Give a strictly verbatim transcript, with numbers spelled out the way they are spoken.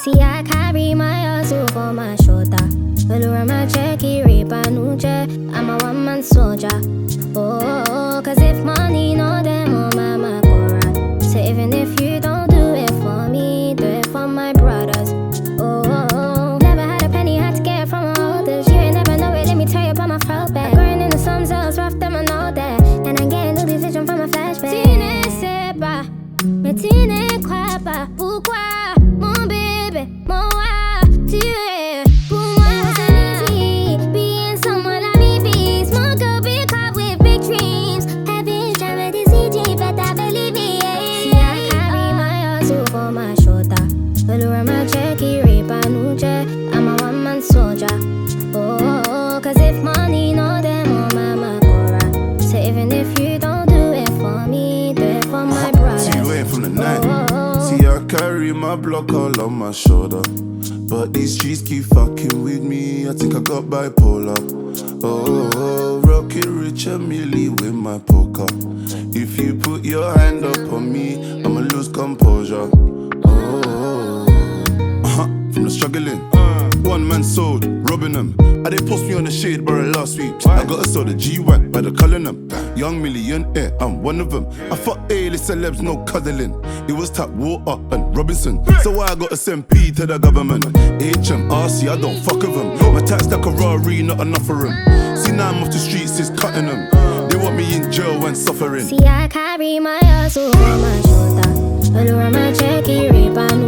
See, I carry my hustle for my shoulder. Allure my checky, rape a new check. I'm a one-man soldier. Oh, cause if money no them, oh mama go right. So even if you don't do it for me, do it for my brothers. Oh, never had a penny, had to get it from my elders. You ain't never know it, let me tell you about my throwback. Growing in the slums, I was rough, them I know that. And I'm getting new vision from my flashback. Tine c'est pas, mais tine crois pas. Pourquoi, mon bébé, mon roi, tu es pour moi. It wasn't easy being someone I mean peace. Mon girl be caught with big dreams. Having trouble this E G, but I believe it. See, I carry my hustle for my shoulder. Allure my checky, rape a new check. I'm a one-man soldier. Oh, cause if money no them, oh mama go right. So even if you don't do it for me, do it for my brothers. See you ain't from the night. See, I carry my block all on my shoulder. But these streets keep fucking with me. I think I got bipolar. Oh, oh, rocket rich and Millie with my poker. If you put your hand up on me, I'ma lose composure. Oh, oh, oh. Uh-huh, from the struggling. One man sold, robbing them. I did post me on the shade bar last week. I got a soda G-Wack by the Cullinan. Young millionaire, I'm one of them. I fuck A-list celebs, no cuddling. It was Tap Water and Robinson. So why I gotta send P to the government? H M R C, I don't fuck with them. My tax like a Rari, not enough for them. See now I'm off the streets, it's cutting them. They want me in jail when suffering. See, I carry my hustle on my shoulder. Allure my checky, rape a new